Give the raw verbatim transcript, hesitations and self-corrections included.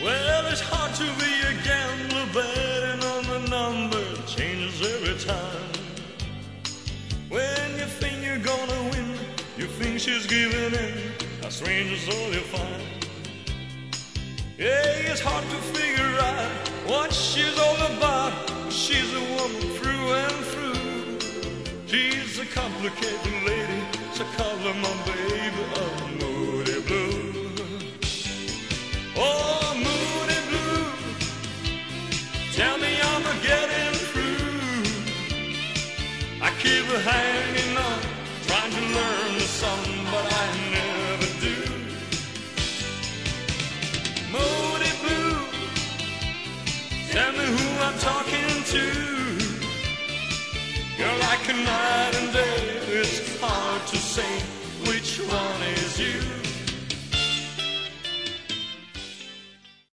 Well, it's hard to be a gambler, betting on the number changes every time. When you think you're gonna win, you think she's giving in. A stranger's all you find. Yeah, it's hard to figure out what she's all about. She's a woman through and through. She's a complicated lady, so call her my baby, a Moody Blue. Oh, Moody Blue, tell me I'm a getting through. I keep hanging on, trying to learn the song, but I never do. Moody Blue, tell me who I'm talking to. You're like a night and day, it's hard to say which one